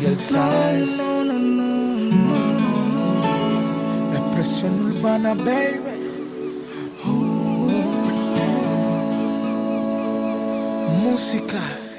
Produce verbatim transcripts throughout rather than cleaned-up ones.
Miguel Sáenz. No, no, no, no, no. Expresión urbana, baby. Oh. Música.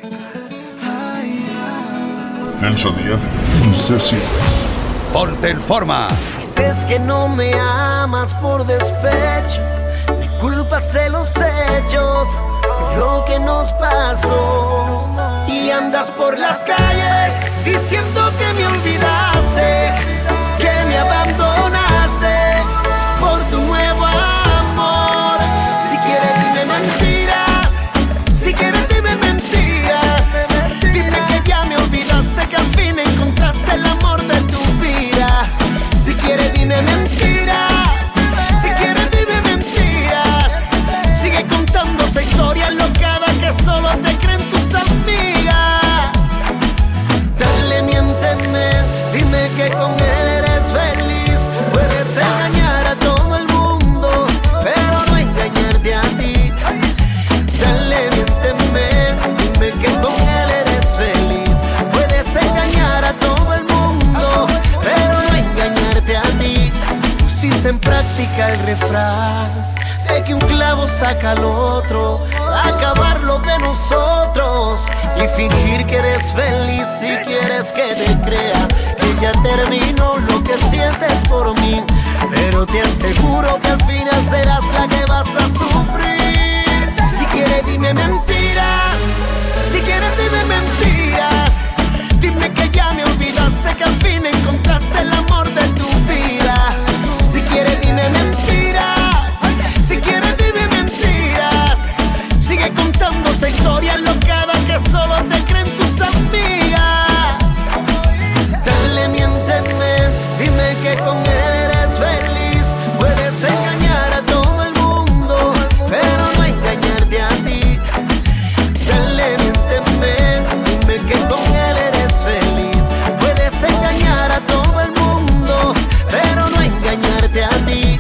Ay, ay. Celso Díaz, Sessions. Ponte en forma. Dices que no me amas por despecho, me culpas de los hechos, de lo que nos pasó. Y andas por las calles diciendo que me olvidaste, que me abandonaste por tu nuevo amor. Si quieres dime mentiras, si quieres dime mentiras. Dime que ya me olvidaste, que al fin encontraste el amor de tu vida. Si quieres dime mentiras, si quieres dime mentiras. Sigue contando esa historia enlocada que solo te creen tus amigas. Dale, miénteme, dime que con él eres feliz. Puedes engañar a todo el mundo, pero no engañarte a ti. Dale, miénteme, dime que con él eres feliz. Puedes engañar a todo el mundo, pero no engañarte a ti. Pusiste en práctica el refrán de que un clavo saca al otro, acabar lo de nosotros y fingir que eres feliz. Si quieres que te crea que ya terminó lo que sientes por mí, pero te aseguro que al final serás la que vas a sufrir. Si quieres dime mentiras, si quieres dime mentiras. Dime que ya me olvidaste, que al fin encontraste el amor de tu vida. Si quieres dime mentiras, si quieres dime mentiras. Sigue contando esa historia enlocada que solo te creen tus amigas. Dale, miénteme, dime que con él eres feliz. Puedes engañar a todo el mundo, pero no engañarte a ti. Dale, miénteme, dime que con él eres feliz. Puedes engañar a todo el mundo, pero no engañarte a ti.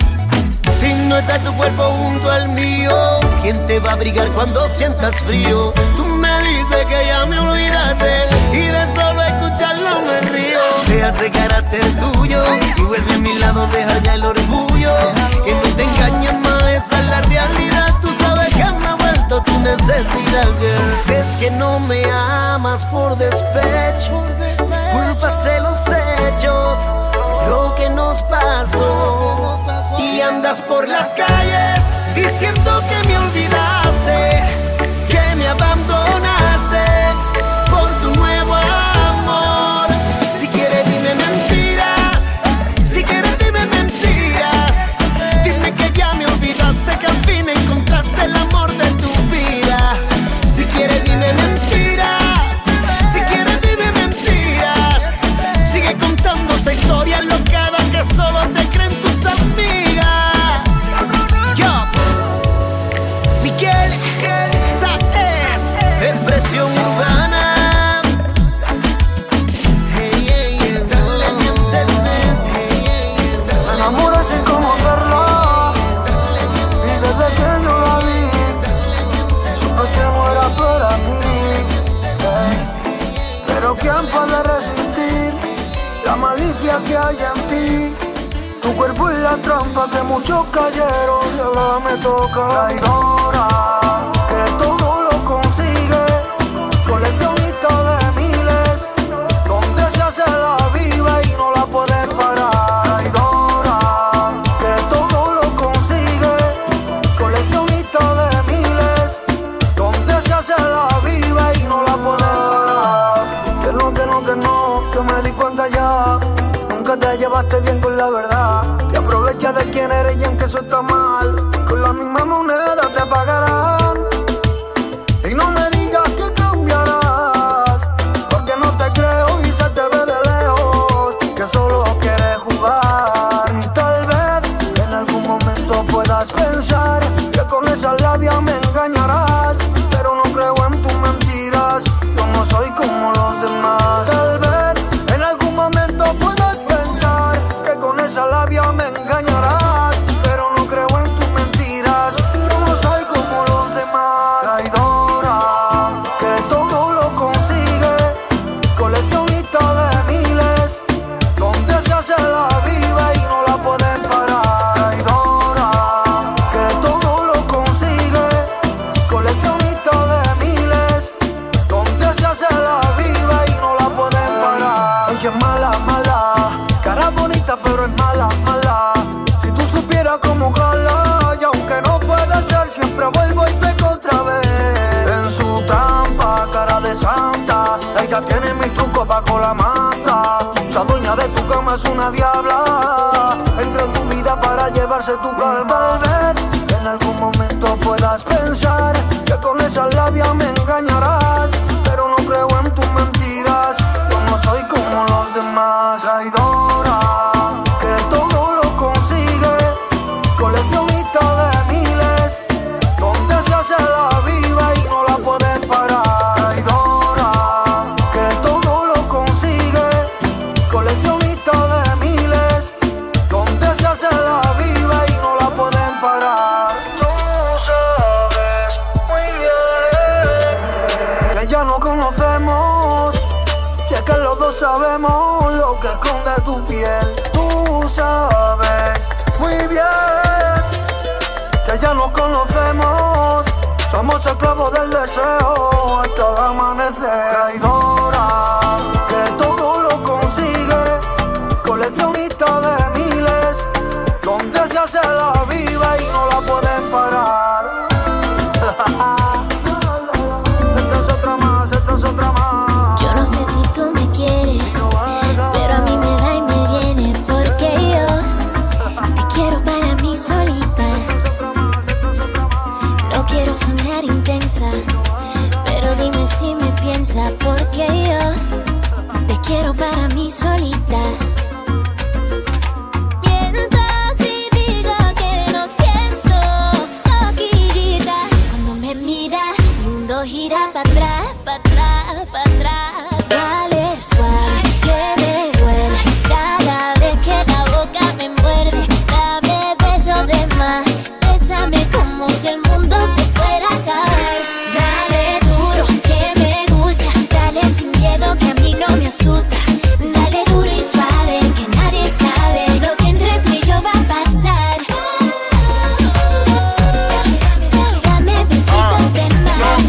Si no está tu cuerpo junto al mío, ¿quién te va a abrigar cuando sientas frío? Tú me dices que ya me olvidaste y de solo escucharlo me río. Deja ese carácter tuyo y vuelve a mi lado, deja ya el orgullo. Que no te engañes más, esa es la realidad. Tú sabes que me ha vuelto tu necesidad, girl. Dices que no me amas por despecho, culpas de los hechos, lo que nos pasó. Y andas por las calles diciendo que me olvidaste, que me abandonaste por tu nuevo amor. Si quieres dime mentiras, si quieres dime mentiras. Dime que ya me olvidaste, que al fin encontraste el amor de tu vida. Si quieres dime mentiras, si quieres dime mentiras. Sigue contando esa historia enlocada que solo te creen tus amigas. Yo, Miguel Sáenz, expresión urbana. Hey, hey, hey, dale, miénteme. Hey, hey, hey, dale. Me enamoro sin conocerla, y desde que yo la vi, supe que no era para mí. Hey. Pero ¿quién puede resistir la malicia que hay en ti? Tu cuerpo es la trampa que muchos cayeron y ahora me toca. Traidora, que todo lo consigue, coleccionista de miles, donde se hace la viva y no la puedes parar. Traidora, que todo lo consigue, coleccionista de miles, donde se hace la viva y no la puedes parar. Que no, que no, que no, que me di cuenta ya. Nunca te llevaste bien con la verdad. Te aprovechas de quién eres y en que eso está mal. Con la misma moneda te pagas. Ella tiene mil trucos bajo la manga. Esa dueña de tu cama es una diabla. Entra en tu vida para llevarse tu calma. Tal vez en algún momento puedas pensar que con esa labia me engañarás, pero no creo en tus mentiras. Yo no soy como los demás. Traidora, que todo lo consigue, coleccionista de miles, donde se hace la viva y no la pueden parar. Traidora, que todo lo consigue, coleccionista de miles, donde se hace la viva y no la pueden parar. Tú sabes muy bien que ya no conocemos, si es que los dos sabemos lo que esconde tu piel. Tú sabes muy bien que ya nos conocemos, somos esclavos del deseo hasta el amanecer. Traidora, que todo lo consigue, coleccionista de miles, donde se hace la viva y no la pueden parar. Esta es otra más, esta es otra más. Yo no sé si tú me quieres, pero a mí me va y me viene, porque yo te quiero para mí solita. No quiero sonar intensa, pero dime si me piensas, porque yo te quiero para mí solita. Mientras y diga que no siento loquillita, cuando me mira, mi mundo gira para atrás, para atrás, para atrás. Dale suave, que me duele cada vez que la boca me muerde. Dame besos de más, bésame como si el mundo se fuera a acabar. Dale duro, que me gusta, dale sin miedo que a mí no me asusta. Dale duro y suave, que nadie sabe lo que entre tú y yo va a pasar. Dame besitos de más,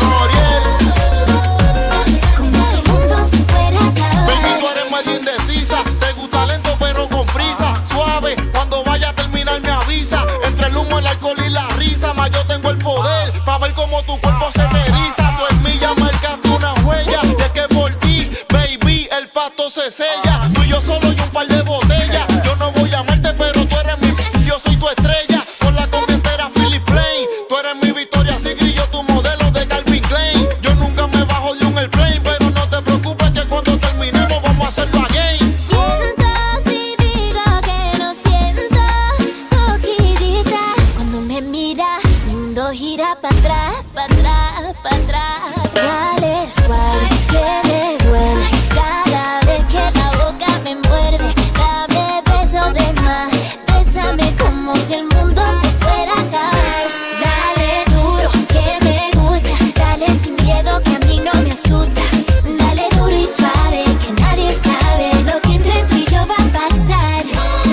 como si el mundo se fuera a acabar. Baby, tú eres medio indecisa, te gusta lento pero con prisa. Suave, cuando vaya a terminar me avisa. Entre el humo, el alcohol y la risa, más yo tengo el poder pa' ver cómo tu cuerpo se te eriza. Tú en mí ya marcaste una huella, y es que por ti, baby, el pasto se sella. Tú y yo solo y un par de botellas. Yo no voy a amarte, pero tú eres mi, yo soy tu estrella. Con la combi entera Philip Plain, tú eres mi Victoria Secret, yo tu modelo de Calvin Klein. Yo nunca me bajo de un airplane, pero no te preocupes que cuando terminemos vamos a hacerlo again. Mientras y diga que no siento loquillita, cuando me mira, mi mundo gira para atrás, para atrás, para atrás. Dale suave, que me duele cada vez que la boca me muerde. Dame besos de más, bésame como si el mundo se fuera a acabar. Dale duro, que me gusta, dale sin miedo que a mí no me asusta. Dale duro y suave, que nadie sabe lo que entre tú y yo va a pasar.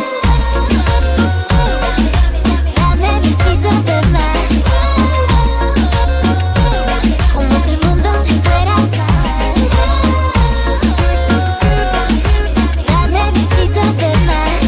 Dame besitos de más, como si el mundo se fuera a acabar. Dame besitos de más,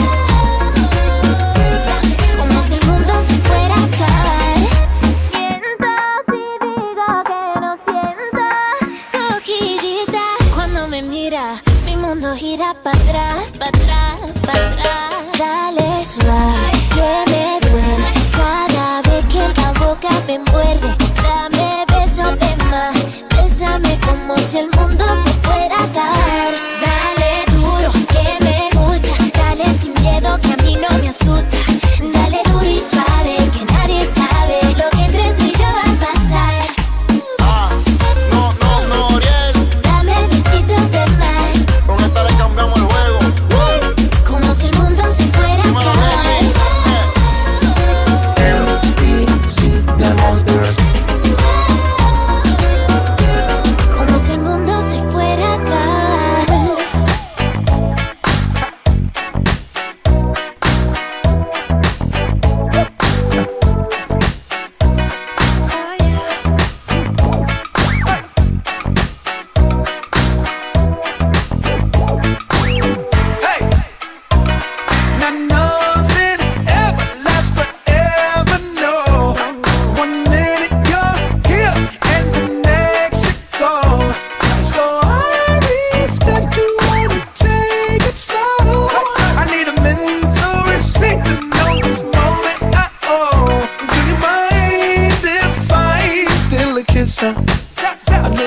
como si el mundo se fuera a acabar. Mientras y diga que no sienta coquillita, cuando me mira, mi mundo gira para atrás, para atrás, para atrás. Dale suave, que me duele cada vez que la boca me muerde. Dame besos de más, bésame como si el mundo se fuera a acabar. Dale duro, que me gusta, dale sin miedo que a mí no me asusta. Dale duro y suave, que nadie sabe lo que entre tú y yo va a pasar. Ah, no, no, no, Oriel, Dame besitos de más, con esta le cambiamos el juego.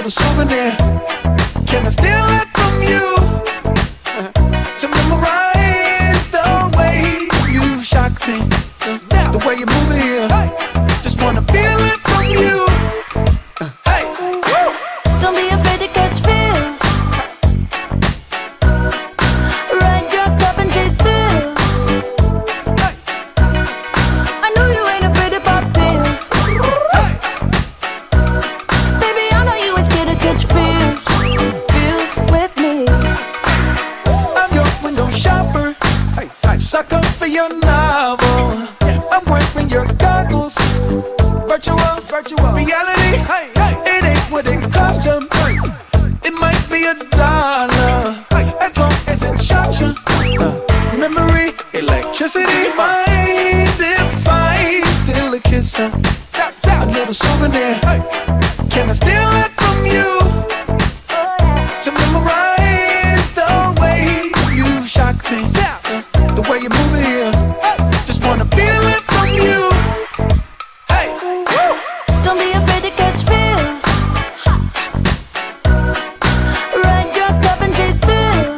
little souvenir. Can I steal it from you? To memorize the way you shock me, the way you move it here. Just wanna feel it from you. Hey, don't be afraid to catch feels. Ride your cup and chase thrills. I know you ain't afraid to pop pills. Baby, I know you ain't scared to catch feels. Feels with me. I'm your window shopper, sucker for your novel. I'm wearing your goggles. Virtual, virtual reality. It ain't what it cost you. It might be a dollar, as long as it shot you. Uh, memory, electricity. Mind if I steal a kiss? Uh, a little souvenir. Can I steal it from you? To memorize the way you shock me, uh, the way you move it here. Just wanna feel it from you. Hey, woo. Don't be afraid to catch feels. Ride your cup and chase thrills.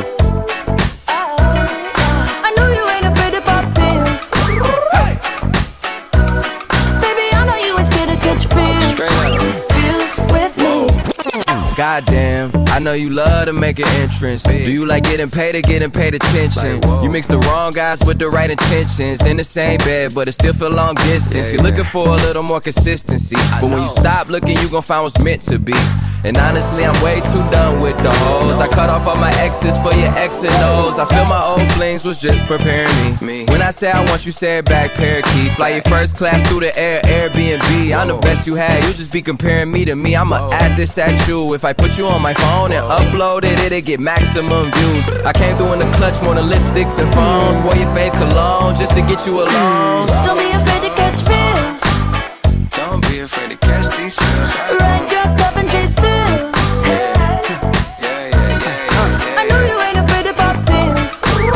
I know you ain't afraid to pop pills. Hey. Baby, I know you ain't scared to catch feels. Feels with me. Goddamn, I know you love to make an entrance. Do you like getting paid or getting paid attention? You mix the wrong guys with the right intentions. In the same bed, but it still feel long distance. You're looking for a little more consistency, but when you stop looking, you gon' find what's meant to be. And honestly, I'm way too done with the hoes. I cut off all my exes for your X and O's. I feel my old flings was just preparing me. When I say I want you, say it back, parakeet. Fly your first class through the air, Airbnb. I'm the best you had, you just be comparing me to me. I'ma add this at you. If I put you on my phone and upload it, it'll get maximum views. I came through in the clutch more than lipsticks and phones. Wore your fave cologne just to get you alone. Don't be afraid to catch feels. Don't be afraid to catch these feels. Ride your cup and chase thrills. I know you ain't afraid to pop pills.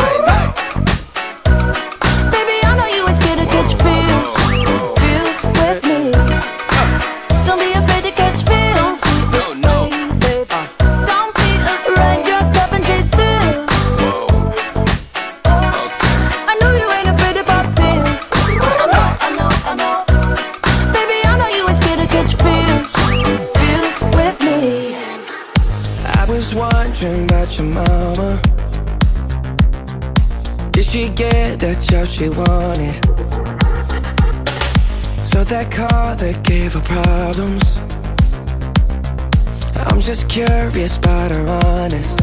Baby, I know you ain't scared to catch feels. Feels with me. Don't be afraid to catch feels. No, no. Don't be afraid. Ride your cup and chase thrills. I know you ain't afraid to pop pills. I know, I know, I know. Baby, I know you ain't scared to catch feels. Feels with me. I was wondering about your mama. Did she get that job she wanted? So that car that gave her problems. I'm just curious about her honest.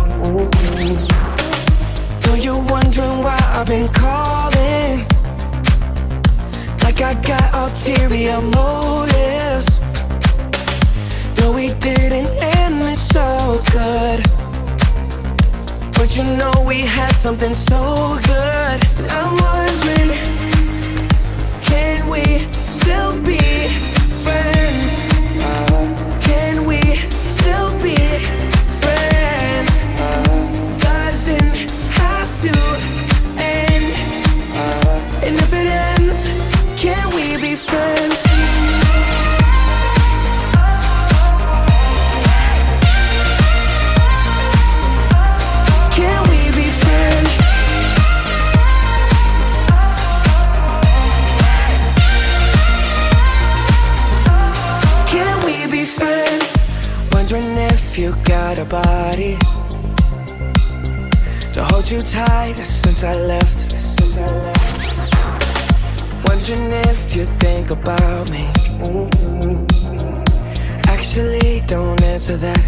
So you're wondering why I've been calling, like I got ulterior motives. No, we didn't end it so good, but you know we had something so good. I'm wondering, can we still be friends? Can we still be friends? Doesn't have to end. And if it ends, can we be friends? Can we be friends? Can we be friends? Wondering if you got a body to hold you tight since I left. Since I left. Wondering if you think about me. Actually, don't answer that.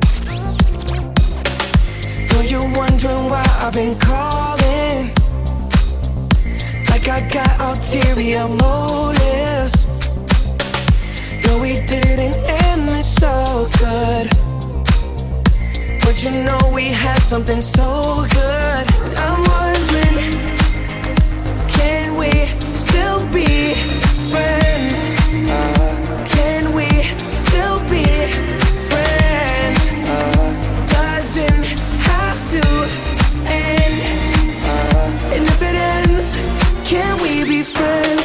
Though you're wondering why I've been calling, like I got ulterior motives. No, we didn't end it so good, but you know we had something so good. I'm wondering, can we still be friends? Can we still be friends? Doesn't have to end. And if it ends, can we be friends?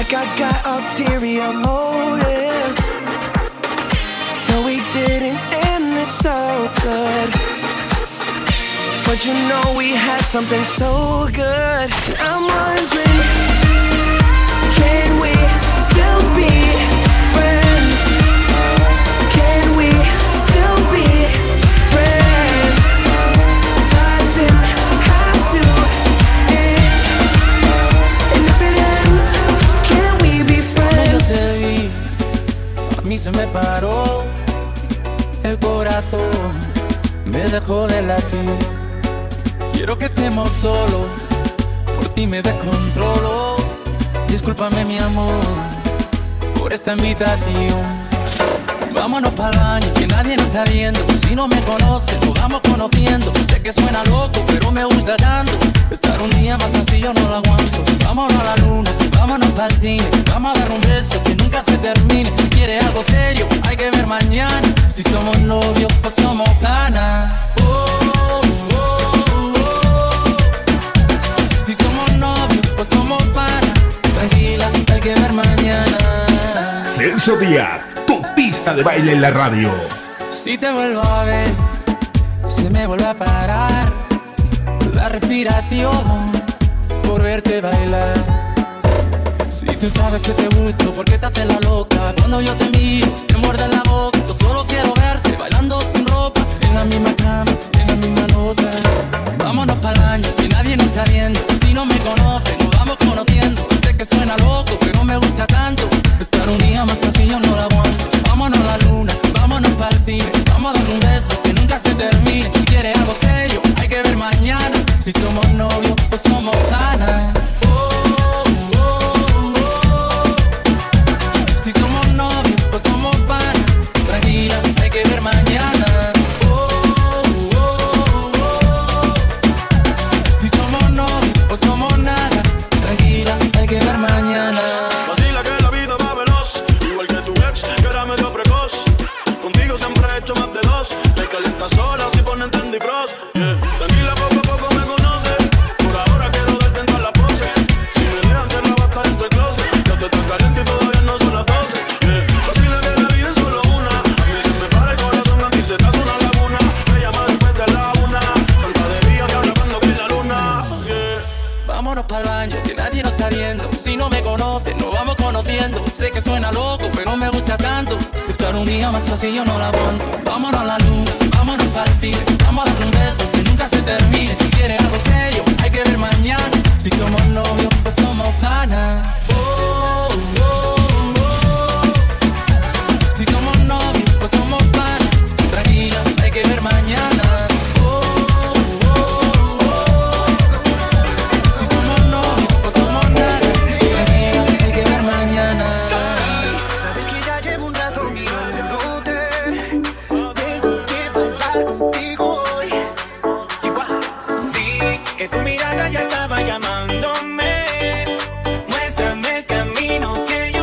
like I got ulterior motives. No, we didn't end this so good, but you know we had something so good. I'm wondering, can we still be friends? Can we still be friends? Doesn't have to end. And if it ends, can we be friends? Cuando te vi, a mí se me paró el corazón, me dejó de latir. Quiero que estemos solos, por ti me descontrolo. Discúlpame mi amor, por esta invitación. Vámonos para el baño, que nadie nos está viendo. Si no me conoces, nos vamos conociendo. Sé que suena loco, pero me gusta tanto. Estar un día más así yo no lo aguanto. Vámonos a la luna, vámonos para el cine. Vamos a dar un beso que nunca se termine. Si quieres algo serio, hay que ver mañana. Si somos novios o somos panas. Oh, oh, oh, oh. Si somos novios o somos panas. Tranquila, hay que ver mañana. Celso Díaz, tu pista de baile en la radio. Si te vuelvo a ver, se me vuelve a parar la respiración por verte bailar. Si tú sabes que te gusto, ¿por qué te haces la loca? Cuando yo te miro, te muerde la boca. Yo solo quiero verte bailando sin ropa, en la misma cama, en la misma nota. Vámonos para el baño, que nadie nos está viendo. Si no me conoces, nos vamos conociendo. Sé que suena loco, pero me gusta tanto. Estar un día más así yo no la aguanto. Vámonos a la luna, vámonos para el cine. Vamos a dar un beso que nunca se termine. Si quieres algo serio, hay que ver mañana. Si somos novios o somos panas. Oh, oh, oh, oh. Si somos novios o somos panas. Tranquila, hay que ver mañana. Oh, oh, oh, oh. Si somos novios o somos nada. Tranquila, hay que ver mañana. Vacila que la vida va veloz, igual que tu ex, que era medio precoz. Contigo siempre he hecho más de dos. Te calientas sola si ponen Trendy Bros. Yeah. Tranquila, poco a poco me conoces. Por ahora quiero darte en todas las poses. Si me dejan te la va a estar en tu closet. Yo te estoy caliente y todavía no son las doce. Yeah. Vacila que la vida es solo una. A mí se me para el corazón, a ti se te hace una laguna. Me llama después de la una. Santa de día te habla cuando que la luna. Yeah. Vámonos para el baño, que nadie nos está viendo. Si no me conoces, nos vamos conociendo. Sé que suena loco, pero me gusta tanto. Estar un día más así yo no la aguanto. Vámonos a la luna, vámonos para el cine. Vamos a dar un beso que nunca se termine. Si quieres algo serio, hay que ver mañana. Si somos novios o somos panas. Oh, oh, oh. Si somos novios o somos panas. Tranquila, hay que ver mañana. Tu mirada ya estaba llamándome. Muéstrame el camino que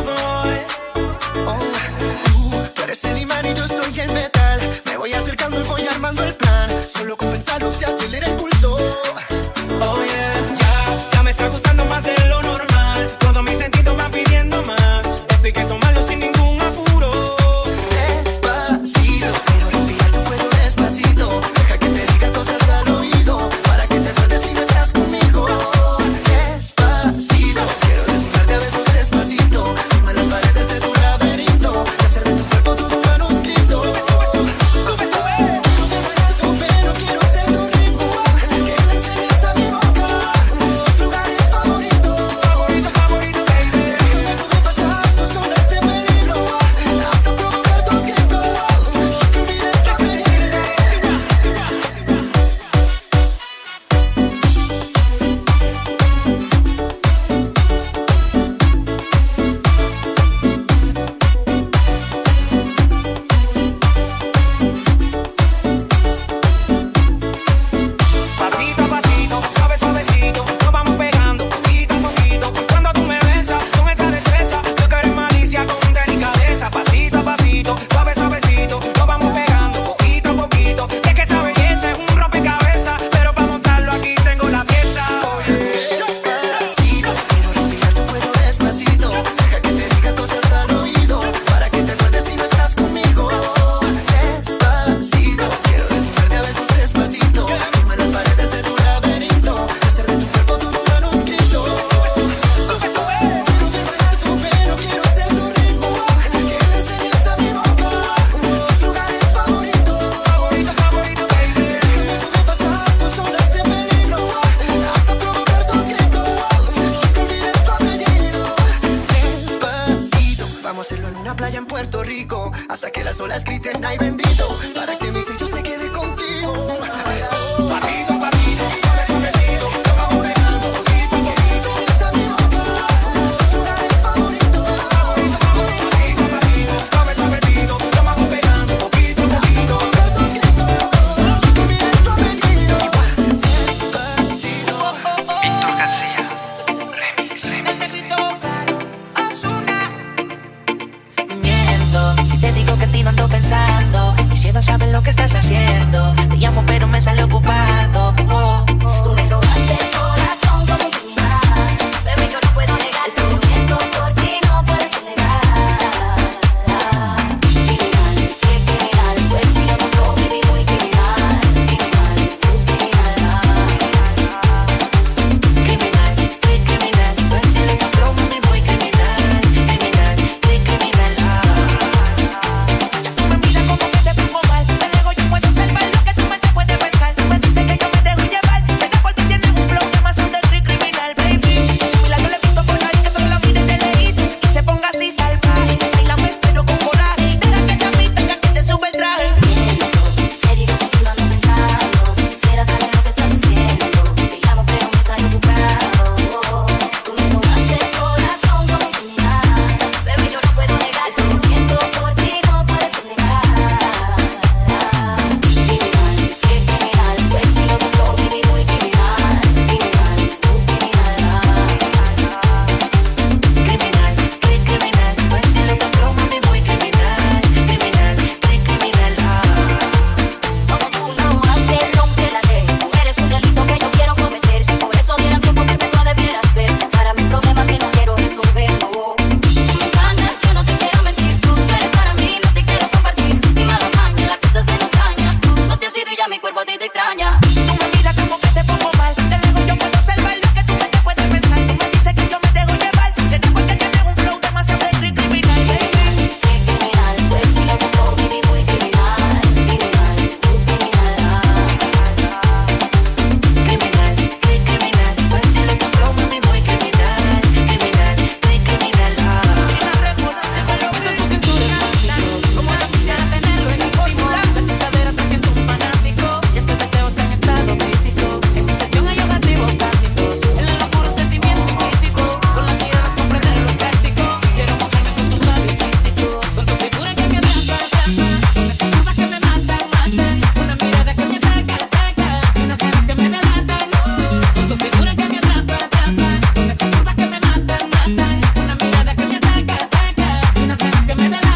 allá en Puerto Rico, hasta que las olas griten ay bendito, para que mi sello se quede contigo. Pasito, pasito, suave, suavecito, lo vamos pegando poquito a poquito. Regresa a mi boca, los lugares favoritos. Pasito, pasito, suave, suavecito, lo vamos pegando poquito a poquito. Víctor García, remix, remix. El negrito claro, Ozuna. Miento, si te digo que en ti no ando pensando, quisiera saber lo que estás haciendo. Te llamo pero me sale ocupado. Oh. Tú me robaste el corazón como un criminal. Bebé, yo no puedo negar esto que siento por ti, no puedes negar. Criminal, qué criminal, tu estilo no flow, baby, muy criminal. Criminal, tú criminal. Criminal, muy criminal, tu estilo no flow, mami, muy criminal. Criminal, muy criminal. Ya tú me miras como que te pongo mal. Te lego, yo puedo salvar lo que tu mente puede pensar. Tú me dices que yo me dejo llevar. Sé que por ti tienes un flow demasiado del free criminal, baby. Si mira, yo le pinto por ahí que solo la mire de lejito y se ponga así salvaje. Bailame pero con coraje y deja que te tenga que te sube el traje. Te digo que tú no ando pensando, quisiera saber lo que estás haciendo. Te llamo pero me sale ocupado. Tú me robaste el corazón como un criminal. Bebé, yo no puedo negar esto que siento por ti, no puedes negar. Criminal, qué criminal, tu estilo de flow, baby, muy criminal. Criminal, tú criminal. Criminal, muy criminal, tu estilo de flow, mami, muy criminal. Criminal, muy criminal. Como tú no haces, rompe la ley. Eres un delito que yo quiero cometer. Si por eso dieran tiempo perpetuo debieras ver. Para mi problema que no quiero resolver, no. Tú me engañas, yo no te quiero mentir. Tú eres para mí, no te quiero compartir. Sin mala maña, la cosa se nos daña. Tú no te has ido y ya mi cuerpo a ti te extraña. Tú me miras como que te pongo mal. Te lego, yo puedo salvar lo que tu mente puede pensar. Tú me dices que yo me dejo llevar. Se te cuenta que tengo un flow demasiado del free criminal, baby. Qué criminal, tu estilo de flow, baby, muy criminal. Criminal, tú criminal. Criminal, muy criminal, tu estilo de flow, mami, muy criminal. Criminal, muy criminal. Envuelvo en tu cintura es mágico, como yo quisiera tenerlo en íntimo. De tus caderas me siento un fanático y este deseo está en estado crítico. En mi intención hay objetivos tácitos, en la locura un sentimiento implícito. Con las miradas comprender lo práctico. Quiero mojarme con tus labios místicos, con tu figura que me atrapa, atrapa, con esas curvas que me matan, matan, una mirada que me ataca, ataca, y unas ganas que me delatan. Con tu figura que me atrapa, atrapa, con esas curvas que me matan, matan, una mirada que me ataca, ataca, y unas ganas que me delatan.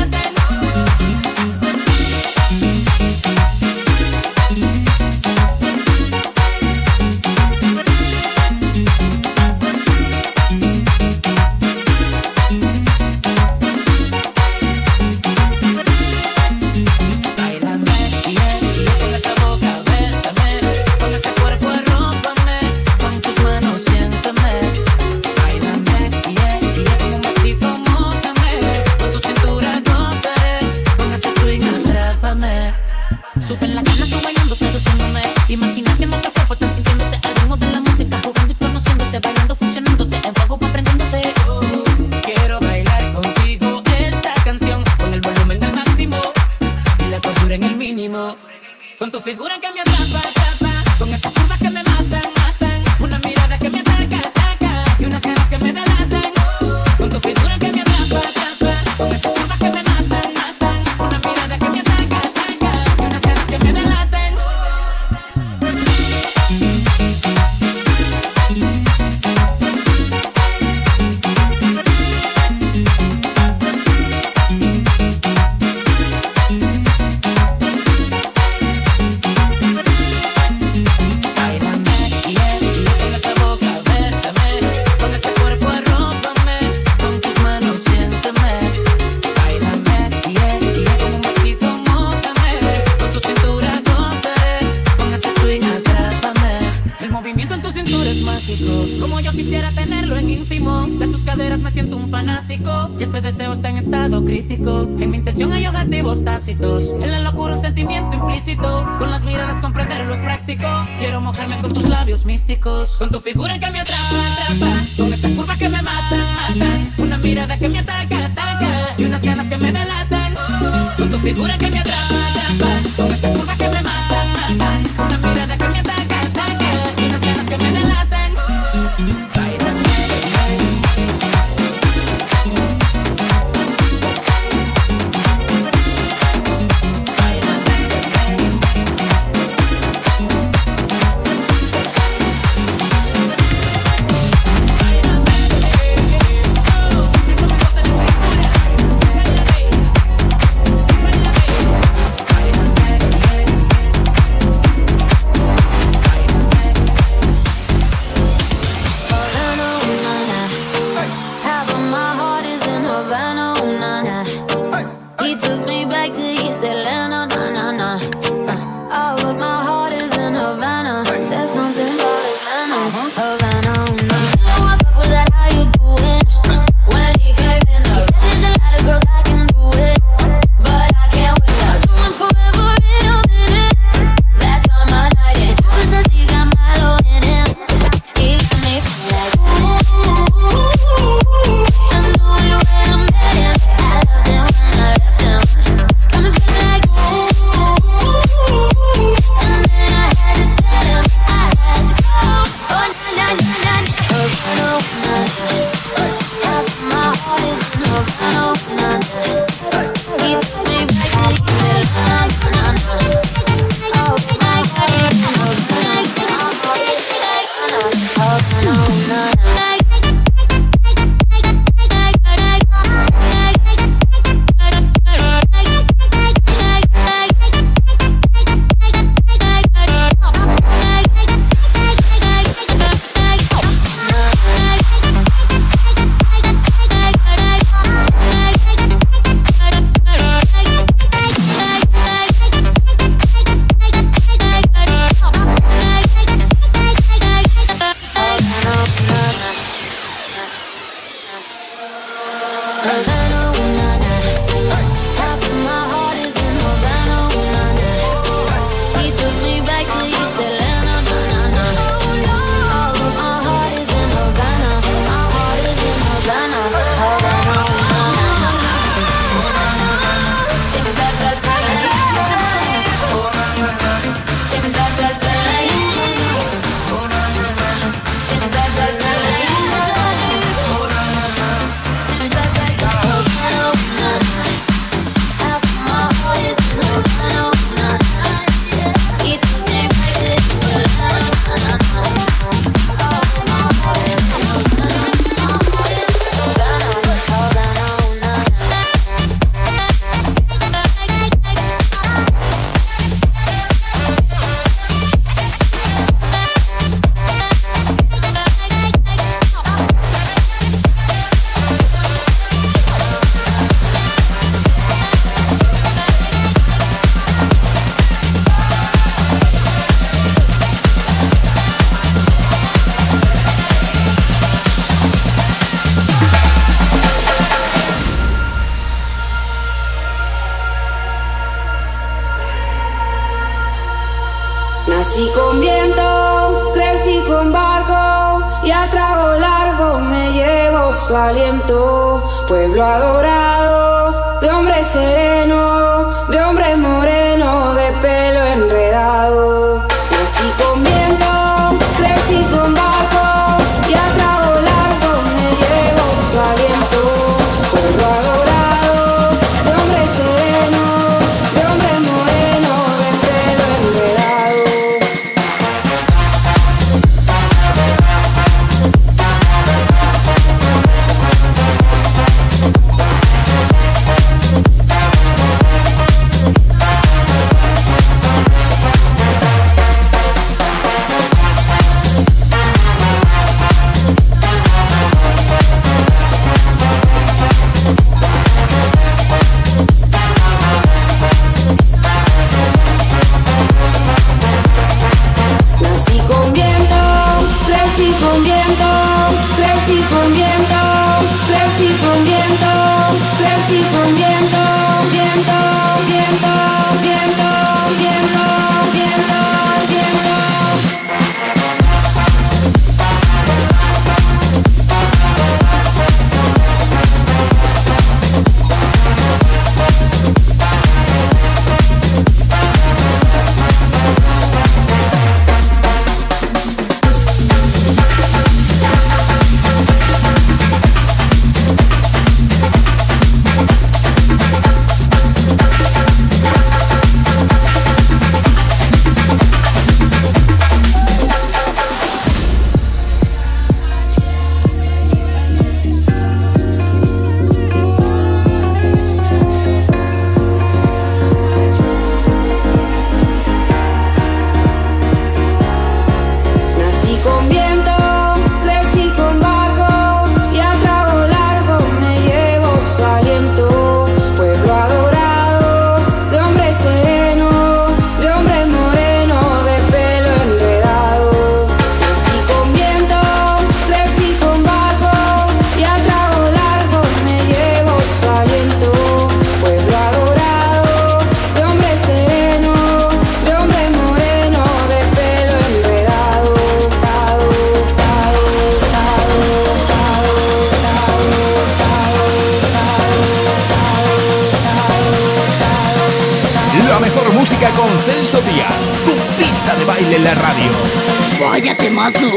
Báilame, yeah, yeah, con esa boca bésame, con ese cuerpo arrópame, con tus manos siéntame. Báilame, yeah, yeah, con un besito mójame, con tu cintura gózame, con ese swing atrápame. Suben la cana tú bailando seduciéndome, imagina que nuestro cuerpo están sintiéndose al ritmo de la música, jugando y conociéndose, bailando, fusionándose, en fuego va prendiéndose. Quiero bailar contigo esta canción, con el volumen del máximo y la cordura en el mínimo. Con tu figura que me atrapa, atrapa, con esas curvas que me matan, matan, una mirada que me ataca, ataca, y unas ganas que me delatan. Con tu figura que me atrapa, atrapa, con esas curvas que me matan, matan, una mirada que me ataca, ataca, y unas ganas que me delatan. Y este deseo está en estado crítico. En mi intención hay objetivos tácitos, en la locura un sentimiento implícito. Con las miradas comprenderlo es práctico. Quiero mojarme con tus labios místicos, con tu figura que me atrapa, atrapa, con esa curva que me mata, mata, una mirada que me ataca, ataca, y unas ganas que me delatan, con tu figura que me atrapa, atrapa, con esa curva que me mata, mata, con la mirada que me ataca, ataca, y las ganas que me delatan. Nací con viento, crecí con barco y a trago largo me llevo su aliento. Pueblo adorado, de hombre sereno, de hombre moreno, de pelo enredado. Nací con viento, crecí con barco y a trago largo me llevo su aliento. Pueblo adorado, de hombre sereno, de hombre moreno, de pelo enredado. Celso Díaz, tu pista de baile en la radio. Vaya temazo.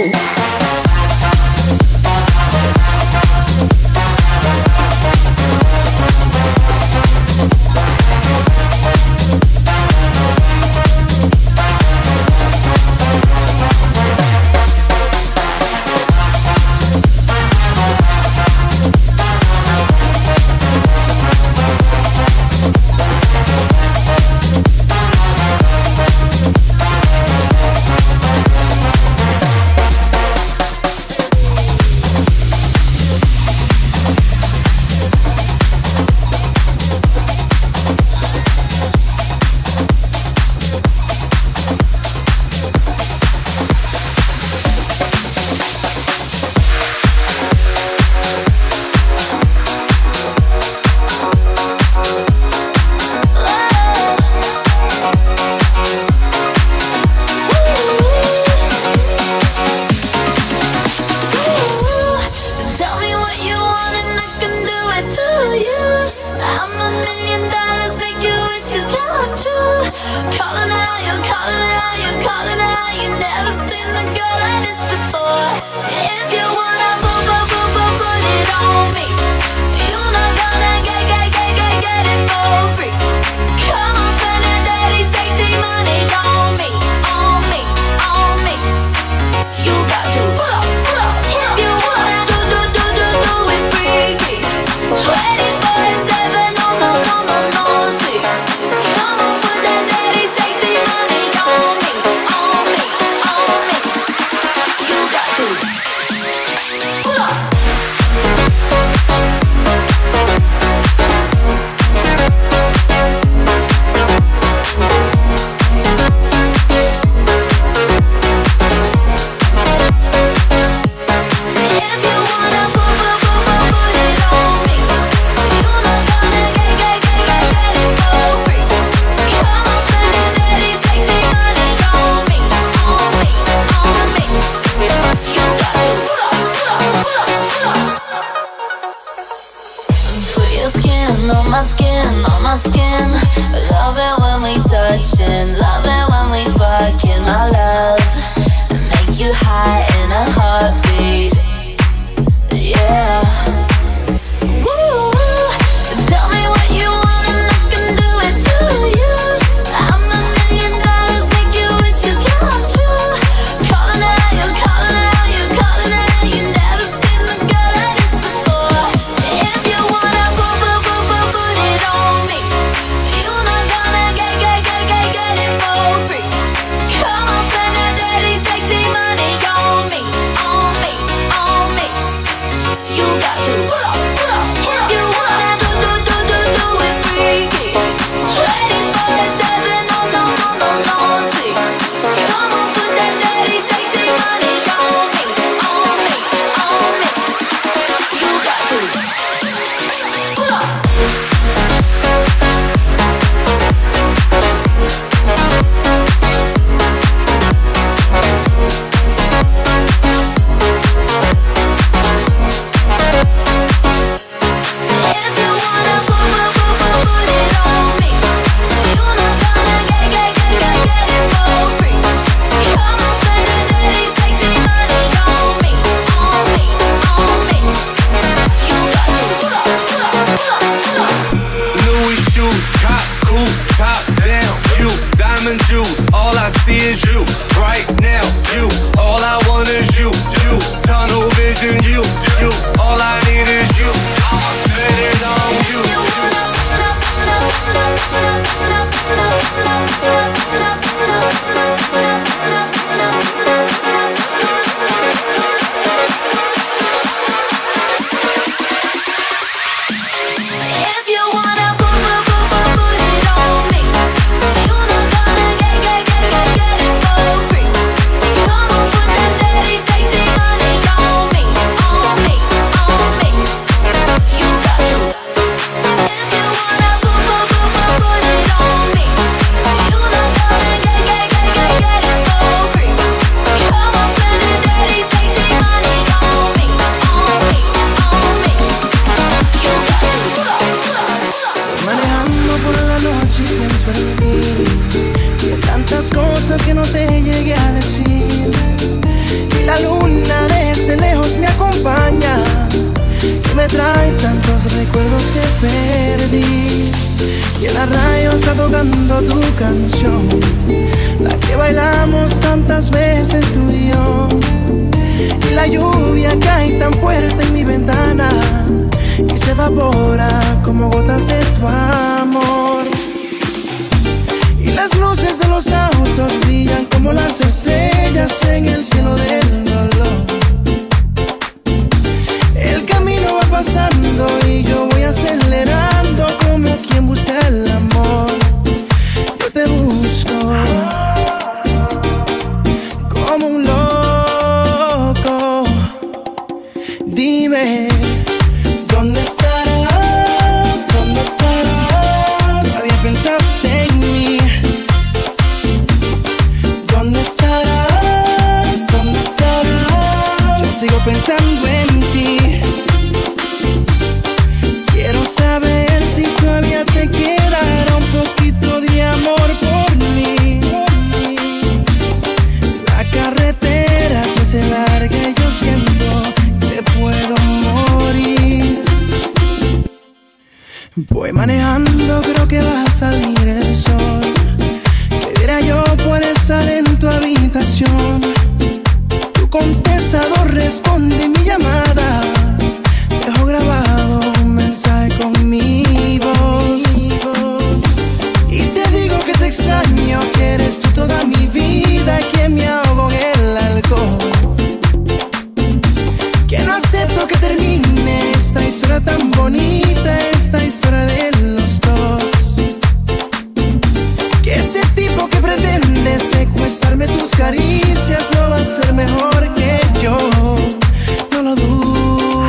Put que me trae tantos recuerdos que perdí. Y en la radio está tocando tu canción, la que bailamos tantas veces tú y yo. Y la lluvia cae tan fuerte en mi ventana y se evapora como gotas de tu amor. Y las luces de los autos brillan como las estrellas en el cielo del dolor. El camino va pasando y yo voy acelerando como quien busca el amor. Yo te busco como un loco. Dime, ¿dónde estarás? ¿Dónde estarás? Todavía pensas en mí. ¿Dónde estarás? ¿Dónde estarás? Yo sigo pensando en ti. Quiero saber si todavía te quedará un poquito de amor por mí. La carretera se hace larga y yo siento que puedo morir. Voy manejando, creo que va a salir el sol. ¿Qué dirá yo por estar en tu habitación? Tu contestador responde mi llamada. Dejo grabado un mensaje con mi voz. Y te digo que te extraño, que eres tú toda mi vida, que me ahogo en el alcohol. Que no acepto que termine esta historia tan bonita, esta historia de los dos. Que ese tipo que pretende secuestrarme tus caricias no va a ser mejor que yo. No lo dudo.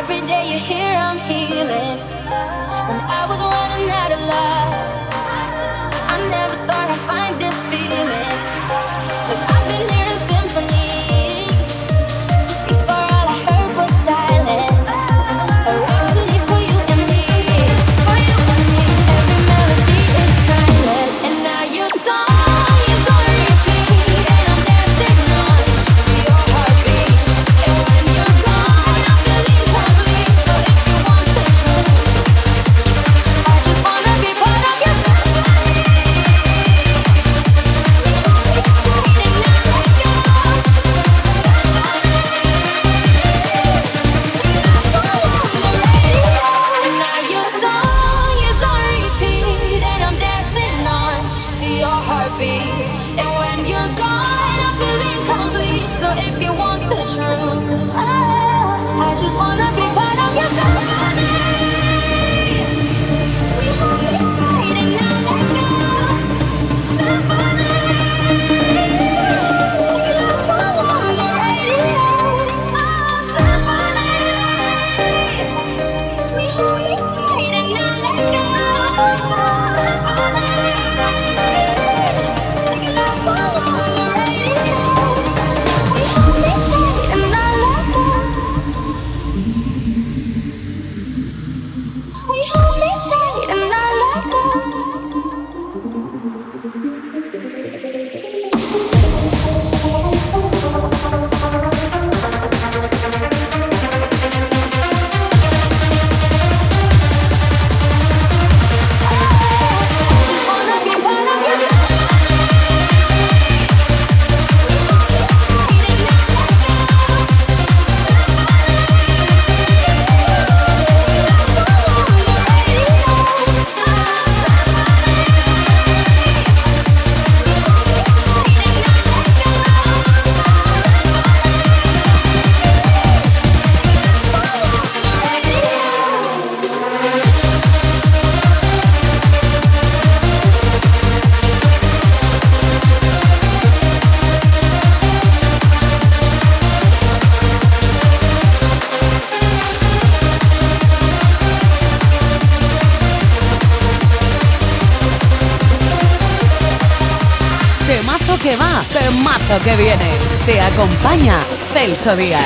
every day you're here, I'm healing. When I was running out of love, I never thought I'd find this feeling. Cause I've been hearing symphonies before all I heard was silence. A rhapsody for you and me, for you and me. Every melody is timeless, and now your song is on repeat, and I'm dancing on to your heartbeat. And when you're gone, I feel incomplete. So if you want the truth, I just wanna be part of your symphony. So if you want the truth, I, I just wanna be part of your symphony. We hold it tight and not let go. Symphony. Like love song on the radio. Oh, symphony. We hold it tight and not let go. Symphony. Like love song on the radio. Temazo que va, temazo que viene. Te acompaña Celso Díaz.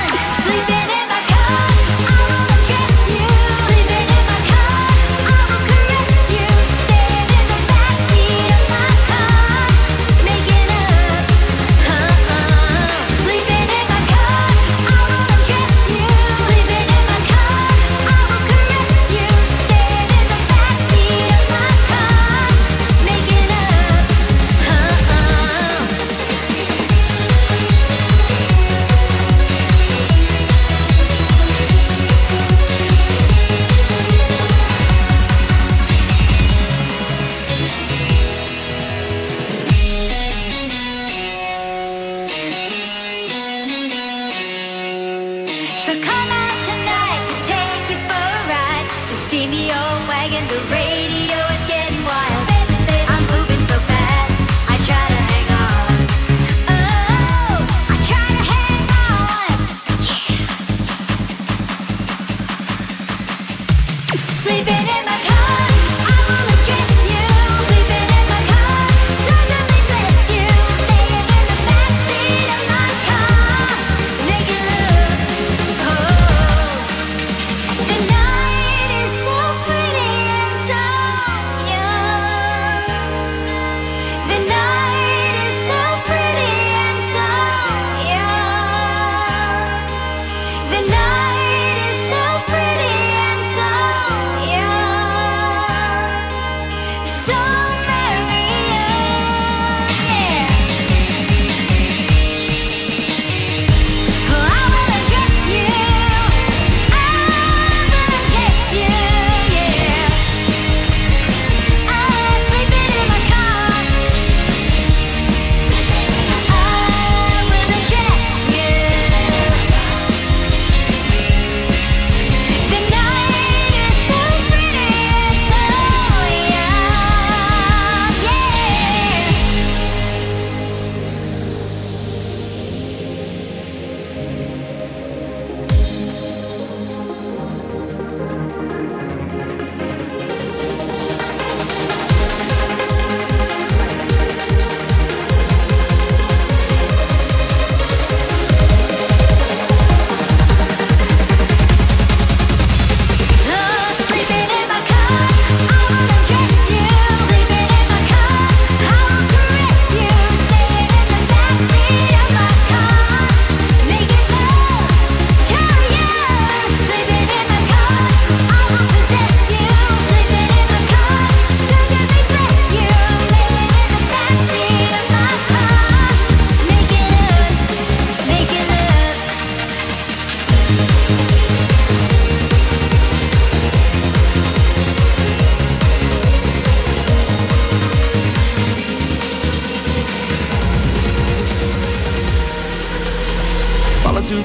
Sleeping in my car, I wanna kiss you. Sleeping in my car, I will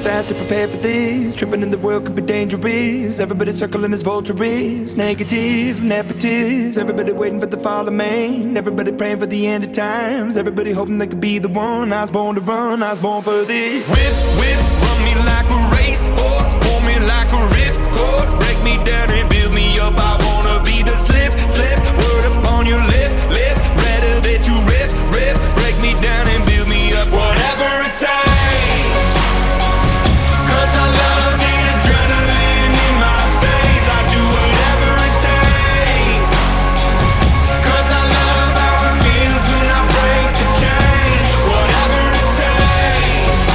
fast to prepare for this. Tripping in the world could be dangerous. Everybody circling as vultures. Negative, nepotist. Everybody waiting for the fall of man. Everybody praying for the end of times. Everybody hoping they could be the one. I was born to run, I was born for this. Whip, whip, run me like a racehorse. Pull me like a ripcord. Break me down and build me up. I wanna be the slip, slip. Word upon your lip, lip. Rather that you rip, rip. Break me down and build me up. Whatever it takes. Cause I love the adrenaline in my veins. I do whatever it takes. Cause I love how it feels when I break the chains. Whatever it takes.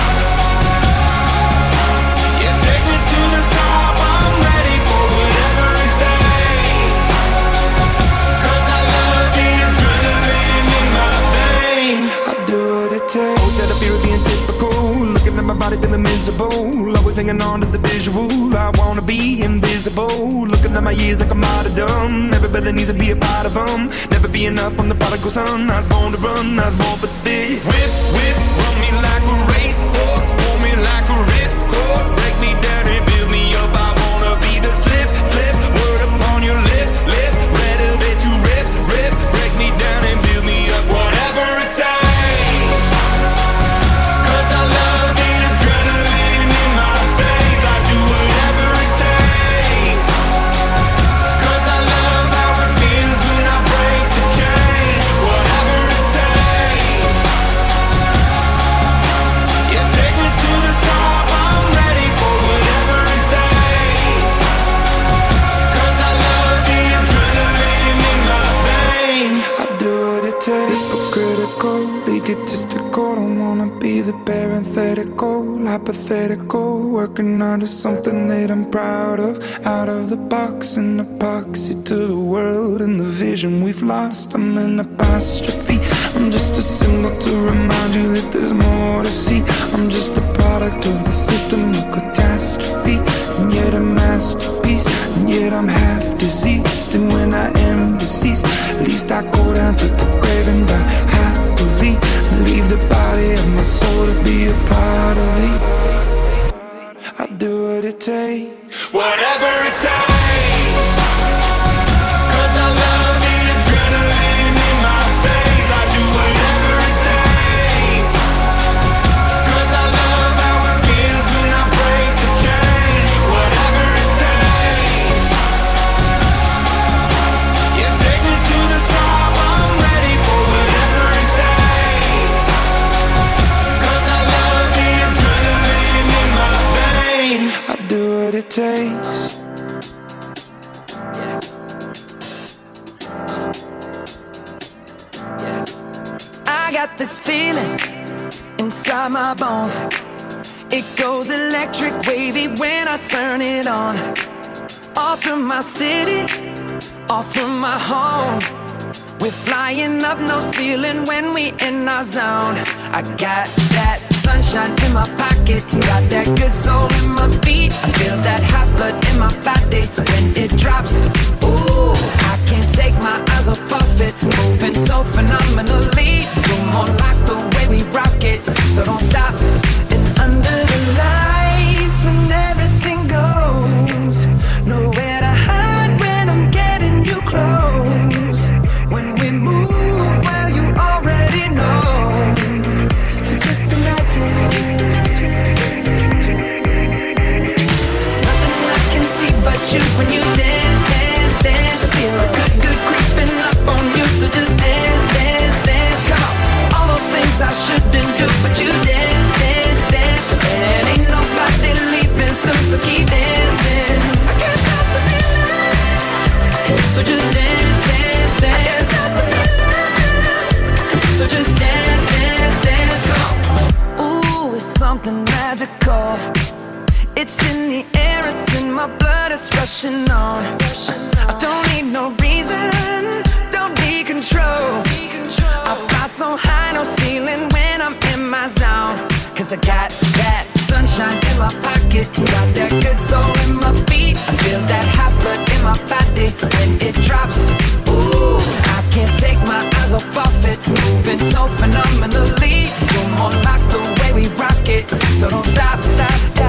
Yeah, take me to the top. I'm ready for whatever it takes. Cause I love the adrenaline in my veins. I do what it takes. Oh, that I feel being typical. Looking at my body feeling miserable. Always hanging on to the visual. I wanna be invisible. Looking at my years like I'm out of dumb. Everybody needs to be a part of them. Never be enough, I'm the prodigal son. I was born to run, I was born for this. Whip, whip, run me like a racehorse. Pull me like a ripcord. Break me down and build me up. I wanna be the slip, slip. Word upon your lip, lip. Rather that you rip, rip. Break me down and build me up. Whatever it takes. Cause I love the adrenaline in my veins. I do whatever it takes. Cause I love how it feels when I break the chains. Whatever it takes. Yeah, take me to the top. I'm ready for whatever it takes. Cause I love the adrenaline in my veins. I do what it takes. Hypocritical, egotistical. Don't wanna be the parenthetical, hypothetical. Working onto something that I'm proud of. Out of the box, an epoxy to the world and the vision we've lost. I'm an apostrophe. I'm just a symbol to remind you that there's more to see. I'm just a product of the system of catastrophe. And yet a masterpiece. And yet I'm half diseased. And when I am deceased, at least I go down to the grave and die happily. And leave the body of my soul to be a part of me. I do what it takes. Whatever it takes. Cause I love the adrenaline in my veins. I do whatever it takes. Cause I love how it feels when I break the chains. Whatever it takes. Yeah, take me to the top. I'm ready for whatever it takes. Cause I love the adrenaline in my veins. I do what it takes. I got this feeling inside my bones. It goes electric wavy when I turn it on. Off from my city, off from my home. We're flying up, no ceiling when we in our zone. I got that sunshine in my pocket, got that good soul in my feet. I feel that hot blood in my body when it drops. Ooh, I can't take my eyes off of it, moving so phenomenally. You're more like the way we rock it, so don't stop. And under the lights, when everything goes, nowhere to hide when I'm getting you close. When we move, well, you already know. So just imagine. Nothing I can see but you when you dance, dance, dance. Feel a good, good creeping up on you. So just dance, dance, dance. Come on. All those things I shouldn't do, but you dance, dance, dance. And ain't nobody leaving soon, so keep dancing. I can't stop the feeling. So just dance, dance, dance. I can't stop the feeling. So just dance, dance, dance. Come on. Ooh, it's something magical. It's in the air, it's in my blood, it's rushing on. I don't need no reason, don't need control. I fly so high, no ceiling when I'm in my zone. Cause I got that sunshine in my pocket, got that good soul in my feet. I feel that hot blood in my body when it drops. Ooh, I can't take my eyes off of it, moving so phenomenally. You're more like the way we rock it, so don't stop, stop, stop.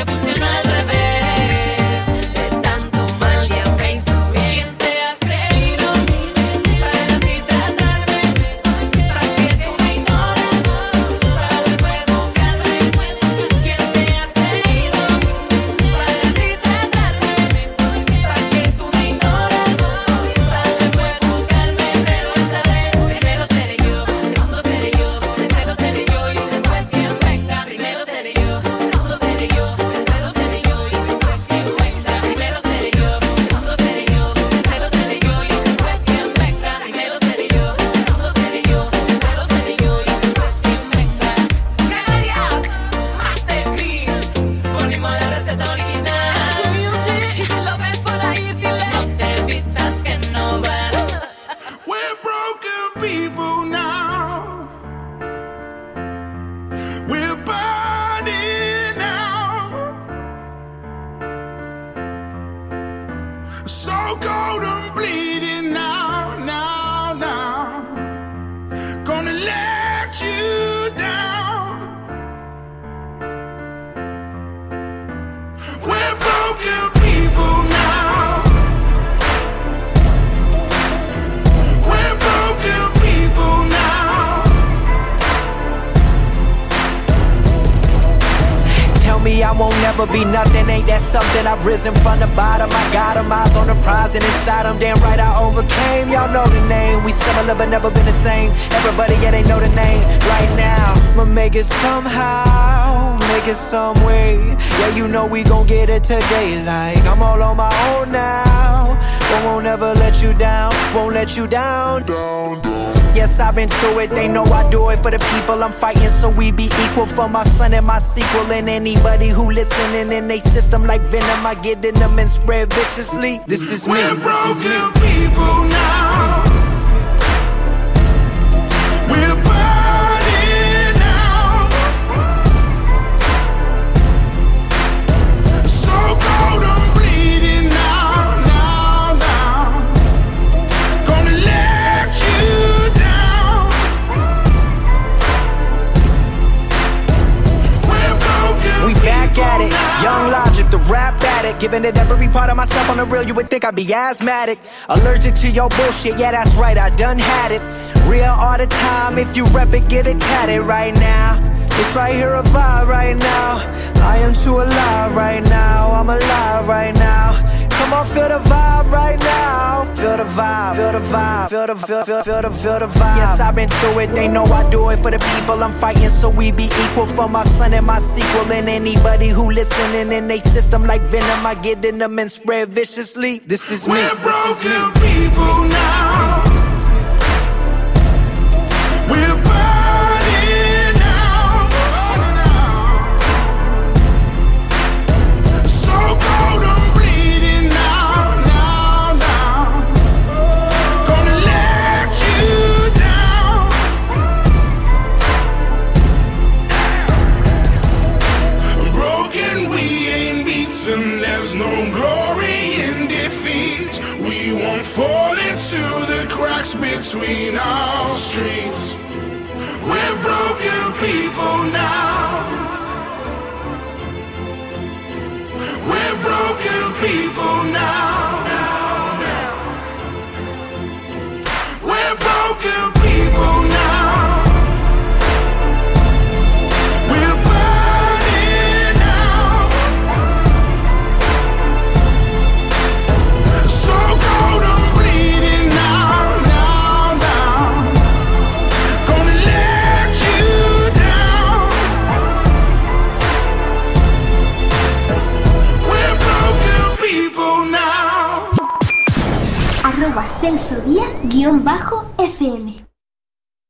que funcionó al revés. De tanto mal ya me hizo bien. ¿Quién te has creído para así tratarme? Para que tú me ignoras, para después buscarme. ¿Quién te has creído para así tratarme? Para que tú me ignoras, para después buscarme. Pero esta vez primero seré yo, segundo seré yo, tercero seré yo y después quien venga. Primero seré yo, segundo seré yo, tercero seré yo y después quien venga. Primero seré yo, segundo seré yo, tercero seré yo y después quien venga. Primero seré yo, segundo seré yo, tercero seré yo y después quien venga. Canarias, Master Chris, ponimos la receta original. Tu music, y si lo ves por ahí, dile no te vistas que no vas. We're broken people now. We're burning now. So cold and bleeding now, now, now. Gonna let you down. We're broken people now. We're broken people now. Tell me I won't never be nothing, ain't that something? I've risen from the bottom, I got 'em, eyes on the prize and inside 'em. Damn right I overcame, y'all know the name. We similar but never been the same. Everybody, yeah, they know the name. Right now, I'ma make it somehow, make it some way. Yeah, you know we gon' get it today. Like, I'm all on my own now, but won't ever let you down, won't let you down. Down, down. Yes, I've been through it, they know I do it for the people I'm fighting, so we be equal for my son and my sequel. And anybody who listening in they system like venom, I get in them and spread viciously. This is me. We're broken people now. We're burning now. So cold and bleeding now, now, now. Gonna let you down. We're broken. We back at it, Young Logic, the rap addict. Giving it every part of myself on the real, you would think I'd be asthmatic. Allergic to your bullshit, yeah that's right, I done had it. Real all the time, if you rep it, get it tatted right now. It's right here, a vibe right now. I am too alive right now, I'm alive right now. Come on, feel the vibe right now. Feel the vibe, feel the vibe, feel the, feel, feel, feel the, feel the vibe. Yes, I've been through it, they know I do it for the people I'm fighting, so we be equal for my son and my sequel. And anybody who listening in they system like venom, I get in them and spread viciously. This is me. We're broken people now. We're burning now. So cold and bleeding now, now, now. Gonna let you down. Broken, we ain't beaten. There's no glory in defeat. We won't fall into the cracks between our streets. We're broken people now.